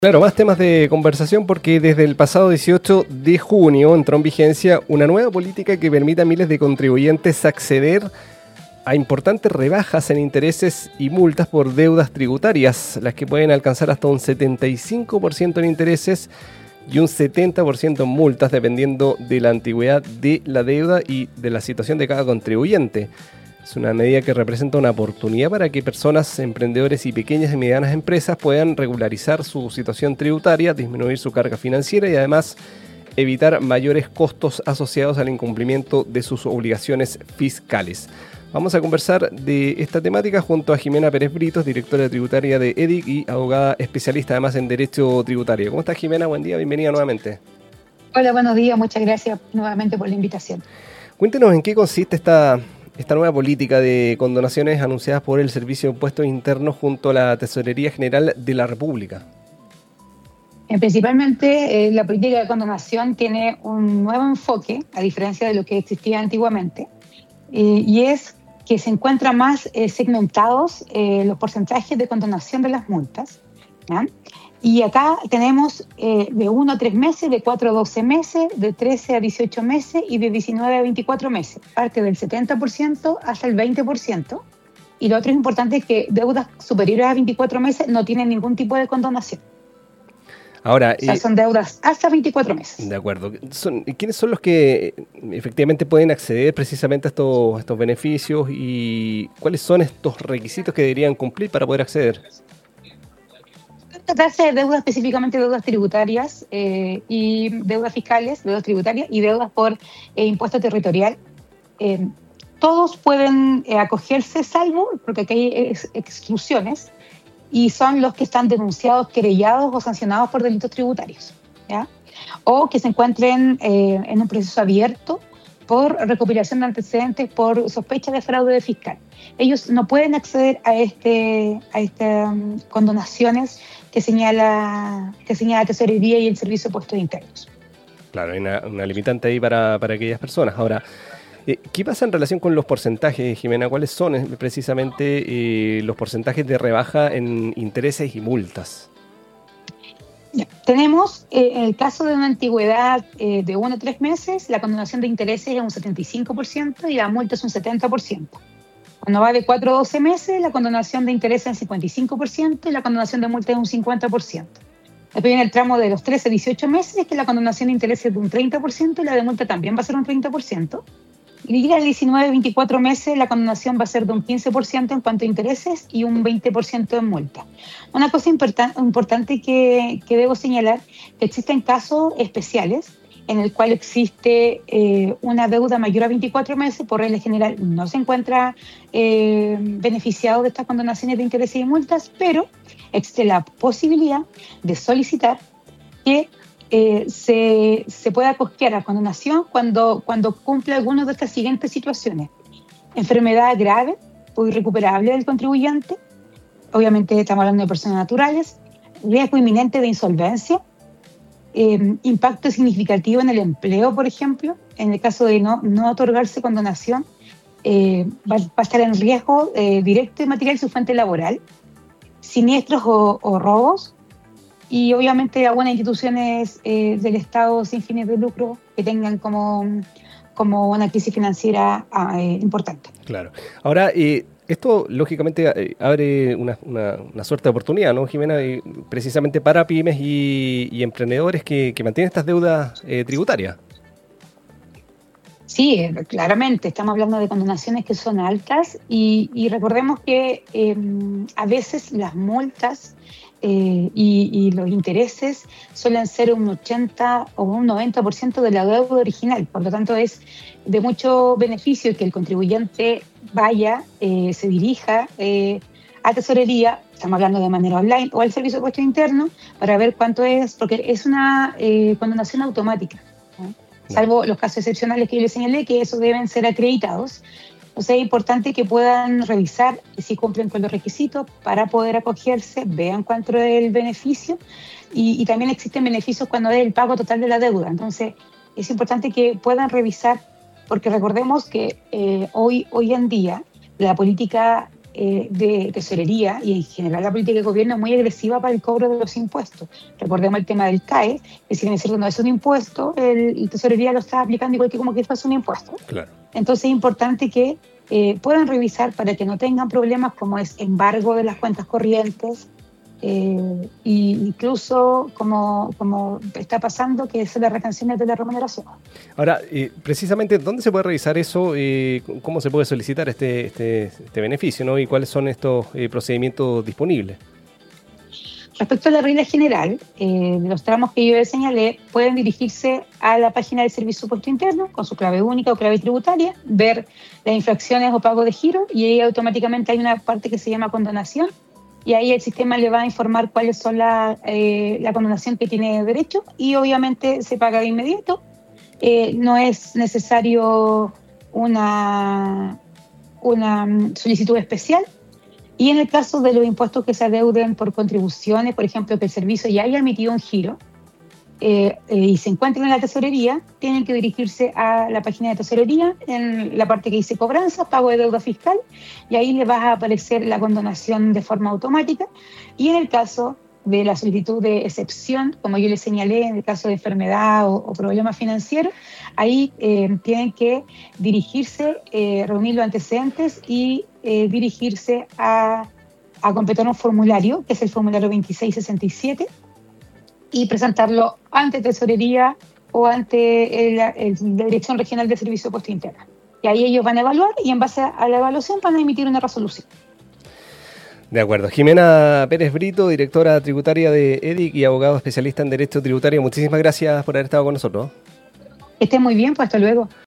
Claro, más temas de conversación porque desde el pasado 18 de junio entró en vigencia una nueva política que permite a miles de contribuyentes acceder a importantes rebajas en intereses y multas por deudas tributarias, las que pueden alcanzar hasta un 75% en intereses y un 70% en multas, dependiendo de la antigüedad de la deuda y de la situación de cada contribuyente. Es una medida que representa una oportunidad para que personas, emprendedores y pequeñas y medianas empresas puedan regularizar su situación tributaria, disminuir su carga financiera y además evitar mayores costos asociados al incumplimiento de sus obligaciones fiscales. Vamos a conversar de esta temática junto a Jimena Pérez Britos, directora tributaria de EDIC y abogada especialista además en Derecho Tributario. ¿Cómo estás, Jimena? Buen día, bienvenida nuevamente. Hola, buenos días, muchas gracias nuevamente por la invitación. Cuéntenos en qué consiste esta nueva política de condonaciones anunciadas por el Servicio de Impuestos Internos junto a la Tesorería General de la República. Principalmente la política de condonación tiene un nuevo enfoque, a diferencia de lo que existía antiguamente, y es que se encuentran más segmentados los porcentajes de condonación de las multas, ¿ya? Y acá tenemos de 1 a 3 meses, de 4 a 12 meses, de 13 a 18 meses y de 19 a 24 meses. Parte del 70% hasta el 20%. Y lo otro importante es que deudas superiores a 24 meses no tienen ningún tipo de condonación. Ahora, o sea, son deudas hasta 24 meses. De acuerdo. ¿Quiénes son los que efectivamente pueden acceder precisamente a estos beneficios y cuáles son estos requisitos que deberían cumplir para poder acceder? Tratarse de deudas, específicamente deudas tributarias y deudas fiscales, deudas tributarias y deudas por impuesto territorial. Todos pueden acogerse, salvo, porque aquí hay exclusiones, y son los que están denunciados, querellados o sancionados por delitos tributarios, ¿ya? O que se encuentren en un proceso abierto por recopilación de antecedentes por sospecha de fraude fiscal. Ellos no pueden acceder a estas condonaciones que señala Tesorería y el Servicio de Impuestos Internos. Claro, hay una limitante ahí para aquellas personas. Ahora, ¿qué pasa en relación con los porcentajes, Jimena? ¿Cuáles son precisamente los porcentajes de rebaja en intereses y multas? Ya. Tenemos, en el caso de una antigüedad de 1 a 3 meses, la condonación de intereses es un 75% y la multa es un 70%. Cuando va de 4 a 12 meses, la condonación de intereses es un 55% y la condonación de multa es un 50%. Después viene el tramo de los 13 a 18 meses, que la condonación de intereses es de un 30% y la de multa también va a ser un 30%. Y llega al 19 a 24 meses, la condonación va a ser de un 15% en cuanto a intereses y un 20% en multa. Una cosa importante que debo señalar, que existen casos especiales en el cual existe una deuda mayor a 24 meses, por regla general no se encuentra beneficiado de estas condonaciones de intereses y multas, pero existe la posibilidad de solicitar que se pueda acoger a condonación cuando cumple alguna de estas siguientes situaciones: enfermedad grave o irrecuperable del contribuyente, obviamente estamos hablando de personas naturales, riesgo inminente de insolvencia, impacto significativo en el empleo, por ejemplo, en el caso de no otorgarse condonación, va a estar en riesgo directo y material su fuente laboral, siniestros o robos, y obviamente algunas instituciones del Estado sin fines de lucro que tengan como una crisis financiera importante. Claro. Ahora, esto lógicamente abre una suerte de oportunidad, ¿no, Jimena? Precisamente para pymes y emprendedores que mantienen estas deudas tributarias. Sí, claramente, estamos hablando de condonaciones que son altas y recordemos que a veces las multas y los intereses suelen ser un 80 o un 90% de la deuda original. Por lo tanto, es de mucho beneficio que el contribuyente vaya, se dirija a Tesorería, estamos hablando de manera online, o al Servicio de Impuestos Internos, para ver cuánto es, porque es una condonación automática, ¿no? Salvo los casos excepcionales que yo les señalé, que esos deben ser acreditados. O sea, es importante que puedan revisar si cumplen con los requisitos para poder acogerse, vean cuánto es el beneficio y también existen beneficios cuando es el pago total de la deuda. Entonces, es importante que puedan revisar, porque recordemos que hoy en día la política de tesorería y en general la política de gobierno es muy agresiva para el cobro de los impuestos. Recordemos el tema del CAE, que si bien es cierto no es un impuesto, el tesorería lo está aplicando igual que como que fuese un impuesto. Claro. Entonces es importante que puedan revisar para que no tengan problemas como es embargo de las cuentas corrientes, e incluso como está pasando, que es las retenciones de la remuneración. Ahora, precisamente, ¿dónde se puede revisar eso? ¿Cómo se puede solicitar este beneficio, ¿no? ¿Y cuáles son estos procedimientos disponibles? Respecto a la regla general, los tramos que yo les señalé pueden dirigirse a la página del Servicio de Impuesto Interno con su clave única o clave tributaria, ver las infracciones o pago de giro y ahí automáticamente hay una parte que se llama condonación y ahí el sistema le va a informar cuáles son la condonación que tiene derecho y obviamente se paga de inmediato. No es necesario una solicitud especial. Y en el caso de los impuestos que se adeuden por contribuciones, por ejemplo, que el servicio ya haya emitido un giro y se encuentren en la tesorería, tienen que dirigirse a la página de tesorería, en la parte que dice cobranza, pago de deuda fiscal, y ahí les va a aparecer la condonación de forma automática. Y en el caso de la solicitud de excepción, como yo les señalé, en el caso de enfermedad o problemas financieros, ahí tienen que dirigirse, reunir los antecedentes y dirigirse a completar un formulario, que es el formulario 2667, y presentarlo ante Tesorería o ante la Dirección Regional de Servicio de Impuesto Interno. Y ahí ellos van a evaluar y en base a la evaluación van a emitir una resolución. De acuerdo. Jimena Pérez Brito, directora tributaria de EDIC y abogado especialista en Derecho Tributario. Muchísimas gracias por haber estado con nosotros. Que estén muy bien, pues hasta luego.